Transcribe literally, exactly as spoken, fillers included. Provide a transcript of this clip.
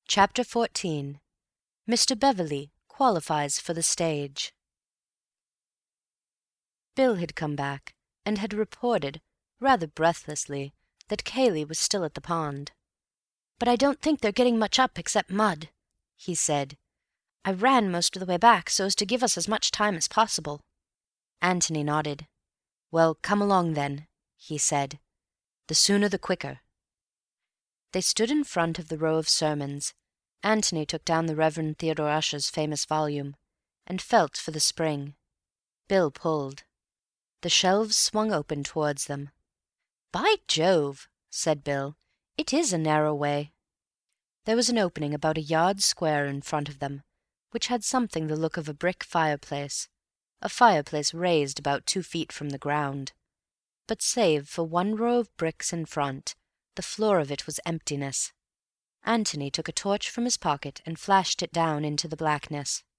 Chapter fourteen. Mister Beverley qualifies for the stage. Bill had come back, and had reported, rather breathlessly, that Cayley was still at the pond. "But I don't think they're getting much up except mud," he said. "I ran most of the way back, so as to give us as much time as possible." Antony nodded. "Well, come along then," he said. "The sooner the quicker." They stood in front of the row of sermons. Antony took down the Reverend Theodore Ussher's famous volume, and felt for the spring. Bill pulled. The shelves swung open towards them. "By Jove," said Bill, "it is a narrow way." There was an opening about a yard square in front of them, which had something the look of a brick fireplace, a fireplace raised about two feet from the ground. But save for one row of bricks in front, the floor of it was emptiness. Antony took a torch from his pocket and flashed it down into the blackness.